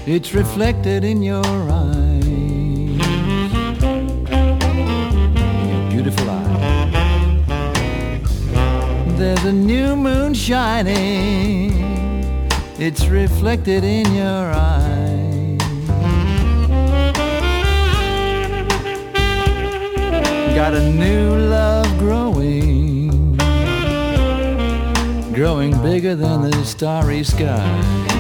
It's reflected in your eyes, your beautiful eyes. There's a new moon shining, it's reflected in your eyes. Got a new love growing, growing bigger than the starry sky.